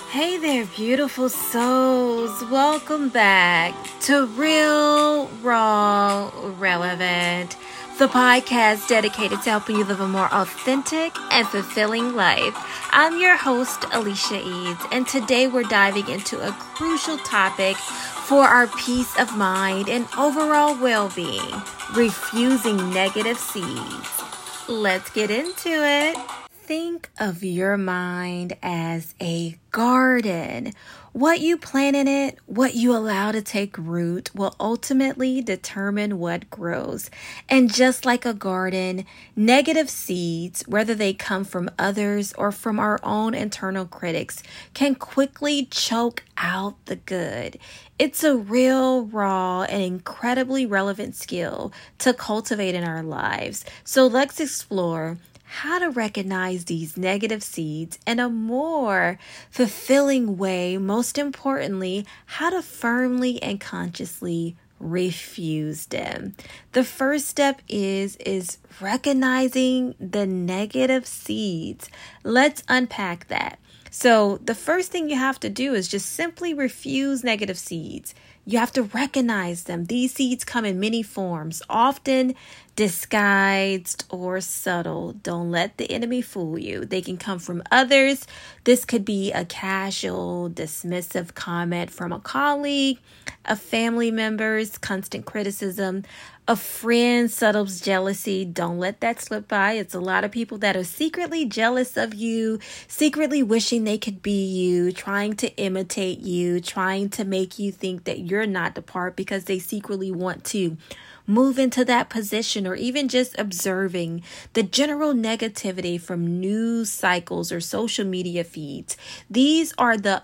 Hey there, beautiful souls. Welcome back to Real, Raw, Relevant, the podcast dedicated to helping you live a more authentic and fulfilling life. I'm your host, Alicia Eads, and today we're diving into a crucial topic for our peace of mind and overall well-being: refusing negative seeds. Let's get into it. Think of your mind as a garden. What you plant in it, what you allow to take root, will ultimately determine what grows. And just like a garden, negative seeds, whether they come from others or from our own internal critics, can quickly choke out the good. It's a real, raw, and incredibly relevant skill to cultivate in our lives. So let's explore how to recognize these negative seeds in a more fulfilling way. Most importantly, how to firmly and consciously refuse them. The first step is recognizing the negative seeds. Let's unpack that. So the first thing you have to do is just simply refuse negative seeds. You have to recognize them. These seeds come in many forms, often disguised or subtle. Don't let the enemy fool you. They can come from others. This could be a casual, dismissive comment from a colleague, a family member's constant criticism, a friend's subtle jealousy. Don't let that slip by. It's a lot of people that are secretly jealous of you, secretly wishing they could be you, trying to imitate you, trying to make you think that you're not the part because they secretly want to move into that position, or even just observing the general negativity from news cycles or social media feeds. These are the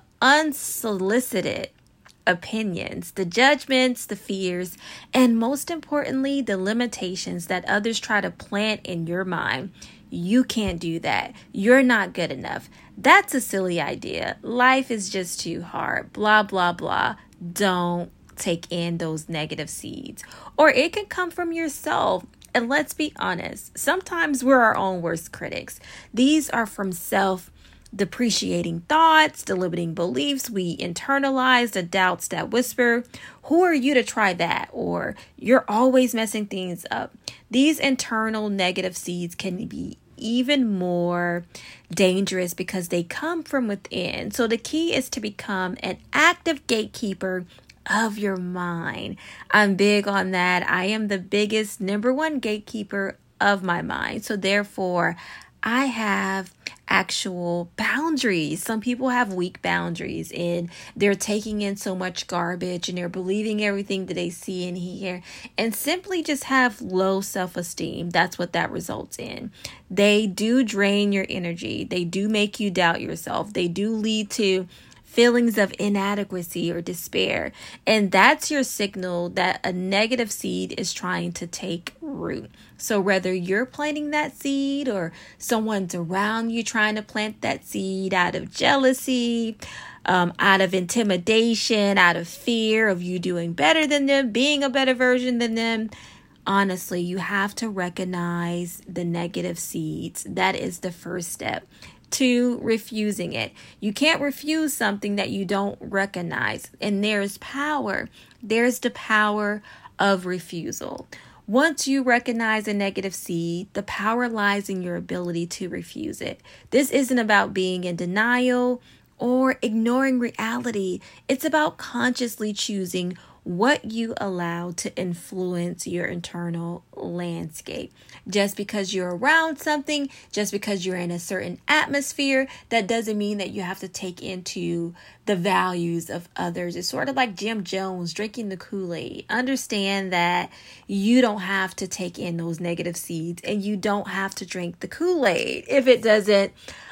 unsolicited opinions, the judgments, the fears, and most importantly, the limitations that others try to plant in your mind. You can't do that. You're not good enough. That's a silly idea. Life is just too hard. Blah, blah, blah. Don't take in those negative seeds. Or it can come from yourself. And let's be honest, sometimes we're our own worst critics. These are from self-depreciating thoughts, the limiting beliefs we internalize, the doubts that whisper, "Who are you to try that?" Or "You're always messing things up." These internal negative seeds can be even more dangerous because they come from within. So the key is to become an active gatekeeper of your mind. I'm big on that. I am the biggest number one gatekeeper of my mind. So therefore, I have actual boundaries. Some people have weak boundaries and they're taking in so much garbage and they're believing everything that they see and hear, and simply just have low self-esteem. That's what that results in. They do drain your energy. They do make you doubt yourself. They do lead to feelings of inadequacy or despair. And that's your signal that a negative seed is trying to take root. So whether you're planting that seed or someone's around you trying to plant that seed out of jealousy, out of intimidation, out of fear of you doing better than them, being a better version than them, honestly, you have to recognize the negative seeds. That is the first step to refusing it. You can't refuse something that you don't recognize. And there's power. There's the power of refusal. Once you recognize a negative seed, the power lies in your ability to refuse it. This isn't about being in denial or ignoring reality. It's about consciously choosing what you allow to influence your internal landscape. Just because you're around something, just because you're in a certain atmosphere, that doesn't mean that you have to take into the values of others. It's sort of like Jim Jones drinking the Kool-Aid. Understand that you don't have to take in those negative seeds, and you don't have to drink the Kool-Aid if it doesn't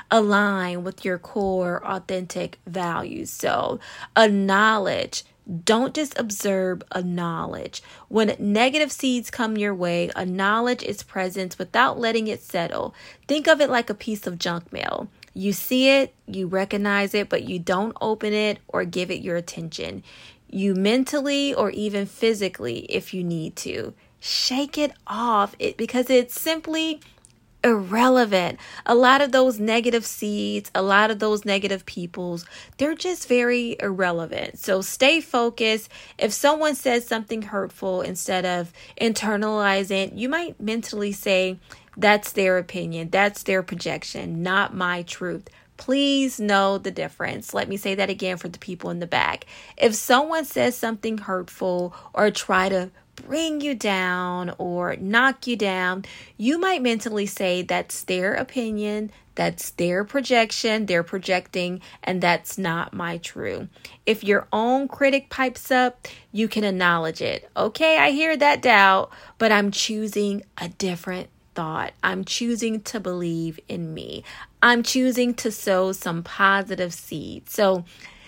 align with your core authentic values. So acknowledge. Don't just observe, acknowledge. When negative seeds come your way, acknowledge its presence without letting it settle. Think of it like a piece of junk mail. You see it, you recognize it, but you don't open it or give it your attention. You mentally or even physically, if you need to, shake it off because it's simply irrelevant. A lot of those negative seeds, a lot of those negative peoples, they're just very irrelevant. So stay focused. If someone says something hurtful, instead of internalizing, you might mentally say, that's their opinion, that's their projection, not my truth. Please know the difference. Let me say that again for the people in the back. If someone says something hurtful or try to bring you down or knock you down, you might mentally say that's their opinion, that's their projection, they're projecting, and that's not my truth. If your own critic pipes up, you can acknowledge it. Okay, I hear that doubt, but I'm choosing a different thought. I'm choosing to believe in me. I'm choosing to sow some positive seeds. So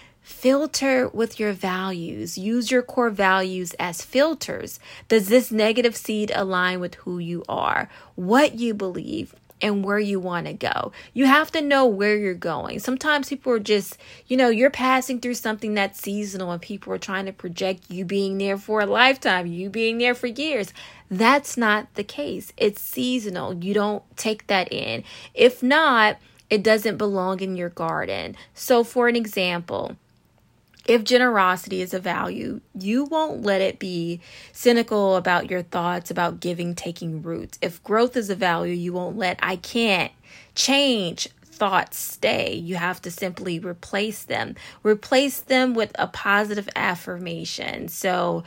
filter with your values. Use your core values as filters. Does this negative seed align with who you are, what you believe, and where you want to go? You have to know where you're going. Sometimes people are just, you're passing through something that's seasonal and people are trying to project you being there for a lifetime, you being there for years. That's not the case. It's seasonal. You don't take that in. If not, it doesn't belong in your garden. So for an example, if generosity is a value, you won't let it be cynical about your thoughts about giving taking roots. If growth is a value, you won't let I can't change thoughts stay. You have to simply replace them. Replace them with a positive affirmation. So,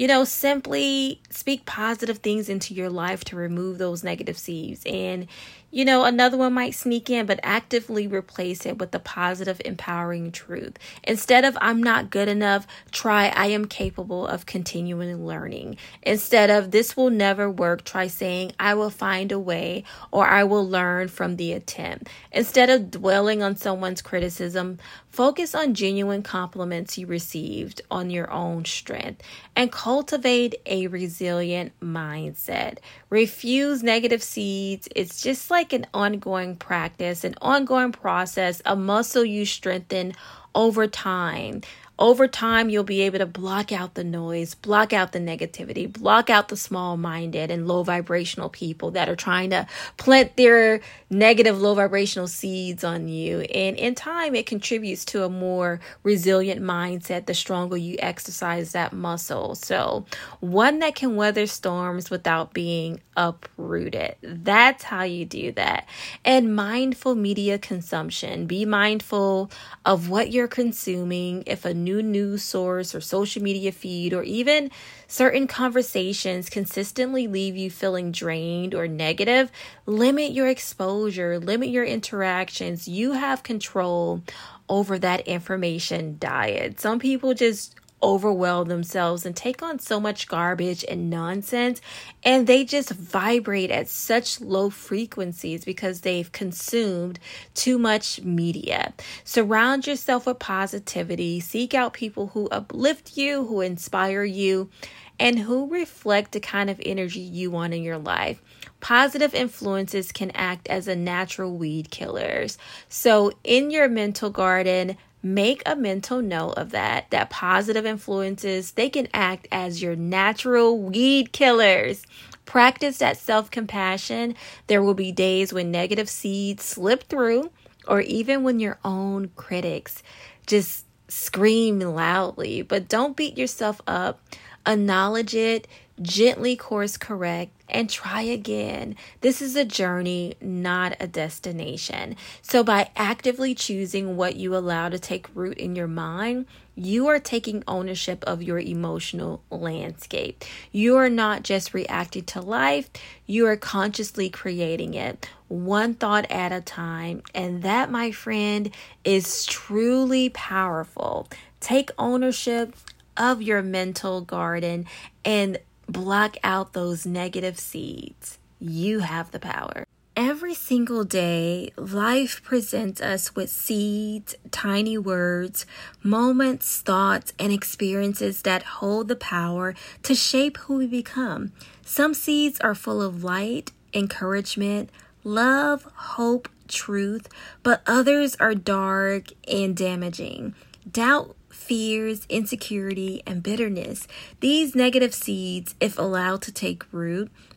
simply speak positive things into your life to remove those negative seeds. And another one might sneak in, but actively replace it with the positive, empowering truth. Instead of I'm not good enough, try I am capable of continuing learning. Instead of this will never work, try saying I will find a way or I will learn from the attempt. Instead of dwelling on someone's criticism, focus on genuine compliments you received on your own strength and cultivate a resilient mindset. Refuse negative seeds. It's just like an ongoing practice, an ongoing process, a muscle you strengthen over time. Over time, you'll be able to block out the noise, block out the negativity, block out the small-minded and low vibrational people that are trying to plant their negative, low vibrational seeds on you. And in time, it contributes to a more resilient mindset the stronger you exercise that muscle. So one that can weather storms without being uprooted. That's how you do that. And mindful media consumption. Be mindful of what you're consuming. If a new news source or social media feed or even certain conversations consistently leave you feeling drained or negative, limit your exposure, limit your interactions. You have control over that information diet. Some people just overwhelm themselves and take on so much garbage and nonsense, and they just vibrate at such low frequencies because they've consumed too much media. Surround yourself with positivity. Seek out people who uplift you, who inspire you, and who reflect the kind of energy you want in your life. Positive influences can act as a natural weed killers. So in your mental garden, make a mental note of that positive influences, they can act as your natural weed killers. Practice that self-compassion. There will be days when negative seeds slip through, or even when your own critics just scream loudly. But don't beat yourself up. Acknowledge it, gently course correct, and try again. This is a journey, not a destination. So by actively choosing what you allow to take root in your mind, you are taking ownership of your emotional landscape. You are not just reacting to life, you are consciously creating it, one thought at a time. And that, my friend, is truly powerful. Take ownership of your mental garden and block out those negative seeds. You have the power. Every single day, life presents us with seeds, tiny words, moments, thoughts, and experiences that hold the power to shape who we become. Some seeds are full of light, encouragement, love, hope, truth, but others are dark and damaging. Doubt, fears, insecurity, and bitterness. These negative seeds, if allowed to take root,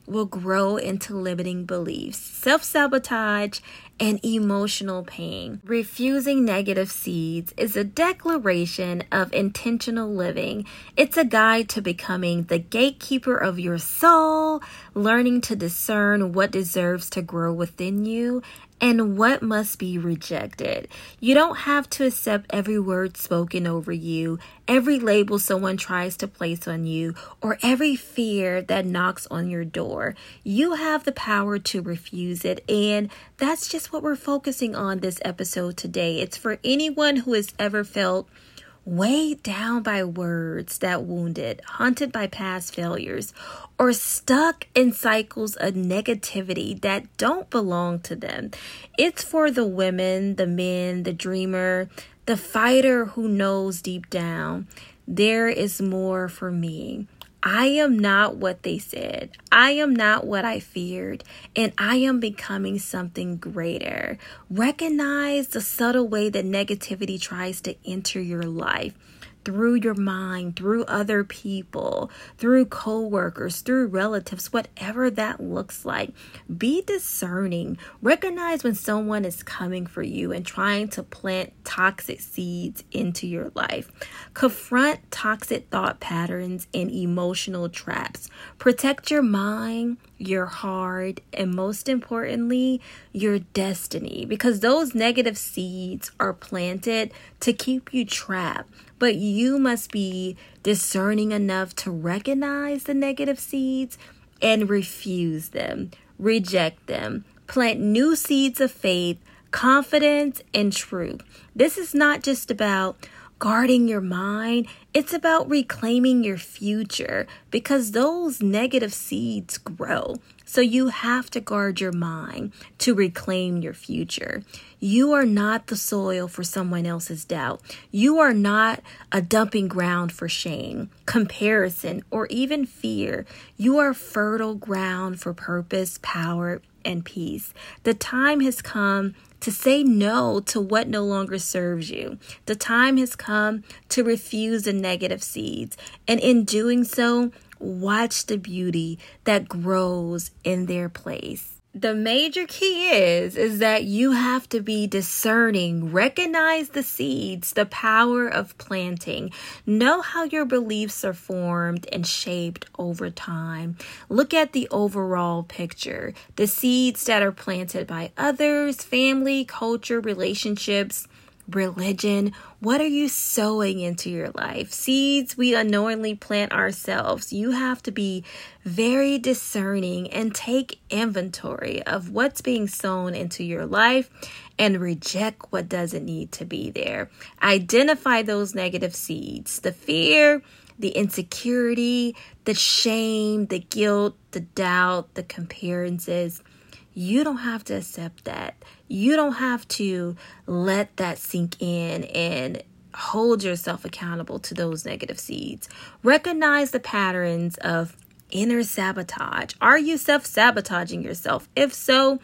will grow into limiting beliefs, self-sabotage, and emotional pain. Refusing negative seeds is a declaration of intentional living. It's a guide to becoming the gatekeeper of your soul, learning to discern what deserves to grow within you and what must be rejected. You don't have to accept every word spoken over you, every label someone tries to place on you, or every fear that knocks on your door. You have the power to refuse it, and that's just what we're focusing on this episode today. It's for anyone who has ever felt weighed down by words that wounded, haunted by past failures, or stuck in cycles of negativity that don't belong to them. It's for the women, the men, the dreamer, the fighter who knows deep down, there is more for me. I am not what they said. I am not what I feared, and I am becoming something greater. Recognize the subtle way that negativity tries to enter your life. Through your mind, through other people, through coworkers, through relatives, whatever that looks like. Be discerning. Recognize when someone is coming for you and trying to plant toxic seeds into your life. Confront toxic thought patterns and emotional traps. Protect your mind, your heart, and most importantly, your destiny, because those negative seeds are planted to keep you trapped. But you must be discerning enough to recognize the negative seeds and refuse them, reject them, plant new seeds of faith, confidence, and truth. This is not just about guarding your mind. It's about reclaiming your future, because those negative seeds grow. So you have to guard your mind to reclaim your future. You are not the soil for someone else's doubt. You are not a dumping ground for shame, comparison, or even fear. You are fertile ground for purpose, power, and peace. The time has come to say no to what no longer serves you. The time has come to refuse the negative seeds. And in doing so, watch the beauty that grows in their place. The major key is that you have to be discerning, recognize the seeds, the power of planting, know how your beliefs are formed and shaped over time. Look at the overall picture, the seeds that are planted by others, family, culture, relationships, religion. What are you sowing into your life? Seeds we unknowingly plant ourselves. You have to be very discerning and take inventory of what's being sown into your life and reject what doesn't need to be there. Identify those negative seeds, the fear, the insecurity, the shame, the guilt, the doubt, the comparisons. You don't have to accept that. You don't have to let that sink in and hold yourself accountable to those negative seeds. Recognize the patterns of inner sabotage. Are you self-sabotaging yourself? If so,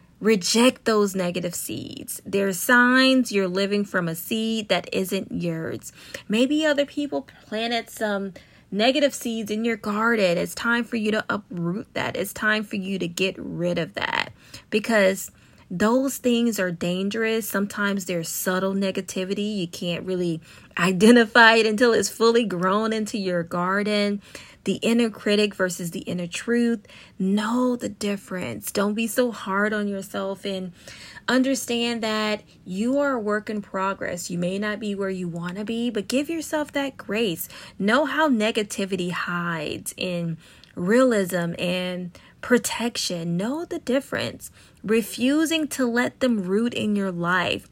reject those negative seeds. They're signs you're living from a seed that isn't yours. Maybe other people planted some negative seeds in your garden. It's time for you to uproot that. It's time for you to get rid of that, because those things are dangerous. Sometimes there's subtle negativity. You can't really identify it until it's fully grown into your garden. The inner critic versus the inner truth. Know the difference. Don't be so hard on yourself, and understand that you are a work in progress. You may not be where you want to be, but give yourself that grace. Know how negativity hides in realism and protection. Know the difference. Refusing to let them root in your life.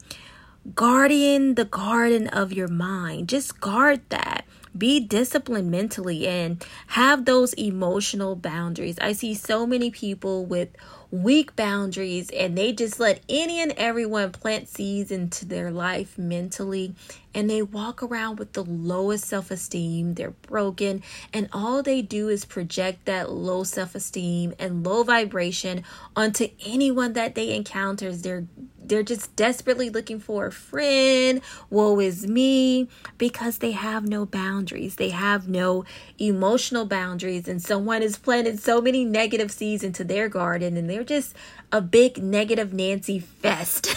Guarding the garden of your mind. Just guard that. Be disciplined mentally and have those emotional boundaries. I see so many people with weak boundaries, and they just let any and everyone plant seeds into their life mentally, and they walk around with the lowest self-esteem. They're broken, and all they do is project that low self-esteem and low vibration onto anyone that they encounter. They're They're just desperately looking for a friend. Woe is me, because they have no boundaries. They have no emotional boundaries. And someone has planted so many negative seeds into their garden, and they're just a big negative Nancy fest.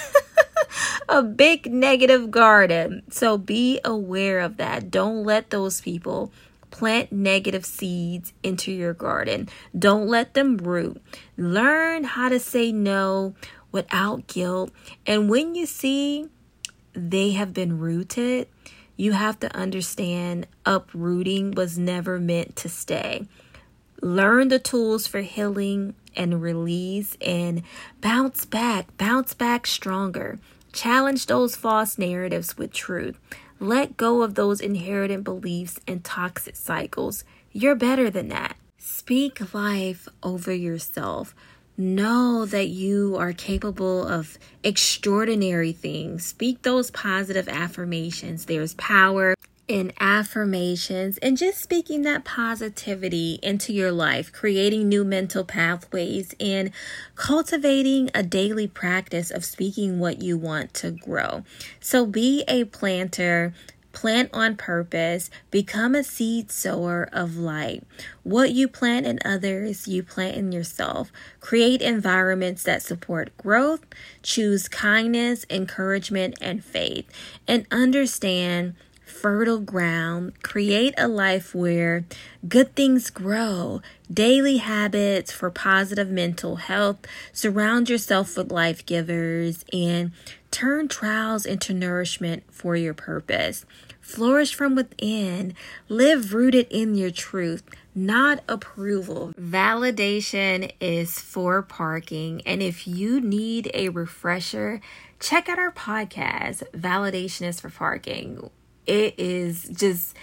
A big negative garden. So be aware of that. Don't let those people plant negative seeds into your garden. Don't let them root. Learn how to say no without guilt. And when you see they have been rooted, you have to understand uprooting was never meant to stay. Learn the tools for healing and release, and bounce back stronger. Challenge those false narratives with truth. Let go of those inherited beliefs and toxic cycles. You're better than that. Speak life over yourself. Know that you are capable of extraordinary things. Speak those positive affirmations. There's power in affirmations and just speaking that positivity into your life, creating new mental pathways, and cultivating a daily practice of speaking what you want to grow. So be a planter. Plant on purpose. Become a seed sower of light. What you plant in others, you plant in yourself. Create environments that support growth. Choose kindness, encouragement, and faith. And understand fertile ground. Create a life where good things grow. Daily habits for positive mental health. Surround yourself with life givers and turn trials into nourishment for your purpose. Flourish from within. Live rooted in your truth, not approval. Validation is for parking. And if you need a refresher, check out our podcast, Validation is for Parking. It is just,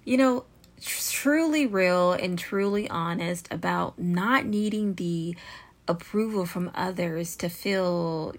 truly real and truly honest about not needing the approval from others to feel,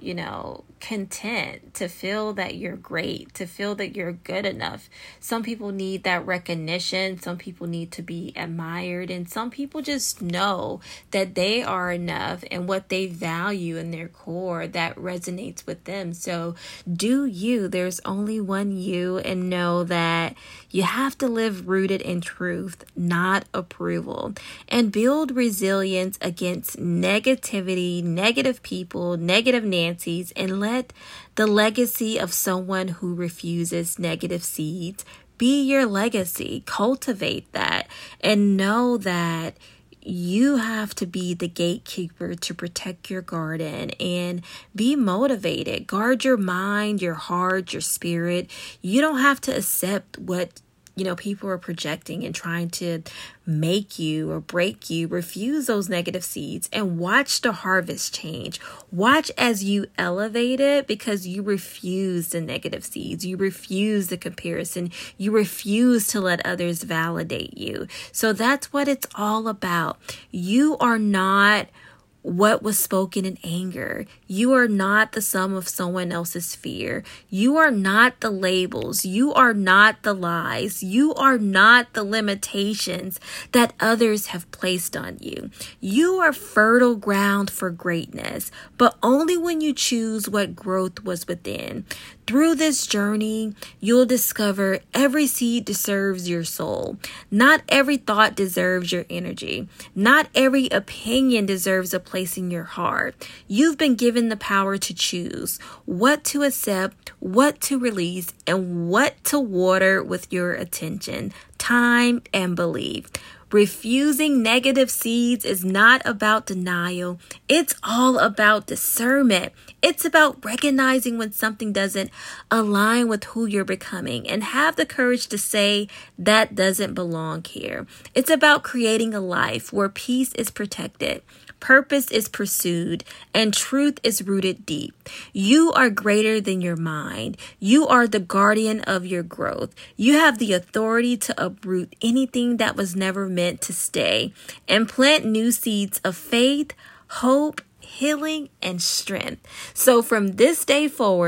content, to feel that you're great, to feel that you're good enough. Some people need that recognition. Some people need to be admired. And some people just know that they are enough and what they value in their core that resonates with them. So do you. There's only one you, and know that you have to live rooted in truth, not approval, and build resilience against negativity, negative people, negative Nancys, and let the legacy of someone who refuses negative seeds be your legacy. Cultivate that and know that you have to be the gatekeeper to protect your garden and be motivated. Guard your mind, your heart, your spirit. You don't have to accept what people are projecting and trying to make you or break you. Refuse those negative seeds and watch the harvest change. Watch as you elevate it, because you refuse the negative seeds. You refuse the comparison. You refuse to let others validate you. So that's what it's all about. You are not what was spoken in anger. You are not the sum of someone else's fear. You are not the labels. You are not the lies. You are not the limitations that others have placed on you. You are fertile ground for greatness, but only when you choose what growth was within. Through this journey, you'll discover every seed deserves your soul. Not every thought deserves your energy. Not every opinion deserves a place in your heart. You've been given the power to choose what to accept, what to release, and what to water with your attention, time, and belief. Refusing negative seeds is not about denial. It's all about discernment. It's about recognizing when something doesn't align with who you're becoming and have the courage to say that doesn't belong here. It's about creating a life where peace is protected, purpose is pursued, and truth is rooted deep. You are greater than your mind. You are the guardian of your growth. You have the authority to uproot anything that was never meant to stay and plant new seeds of faith, hope, healing, and strength. So from this day forward,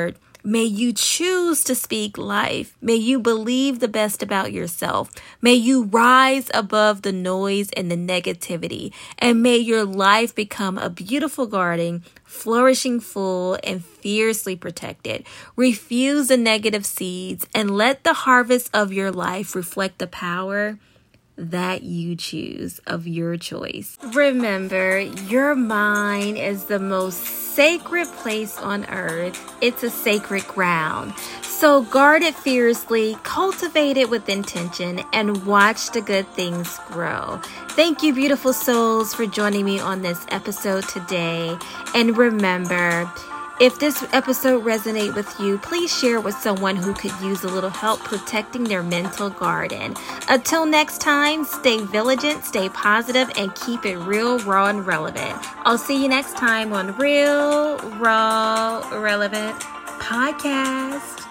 May you choose to speak life. May you believe the best about yourself. May you rise above the noise and the negativity. And may your life become a beautiful garden, flourishing full and fiercely protected. Refuse the negative seeds and let the harvest of your life reflect the power that you choose of your choice. Remember, your mind is the most sacred place on earth. It's a sacred ground. So guard it fiercely, cultivate it with intention, and watch the good things grow. Thank you, beautiful souls, for joining me on this episode today. And remember, if this episode resonates with you, please share it with someone who could use a little help protecting their mental garden. Until next time, stay vigilant, stay positive, and keep it real, raw, and relevant. I'll see you next time on Real, Raw, Relevant Podcast.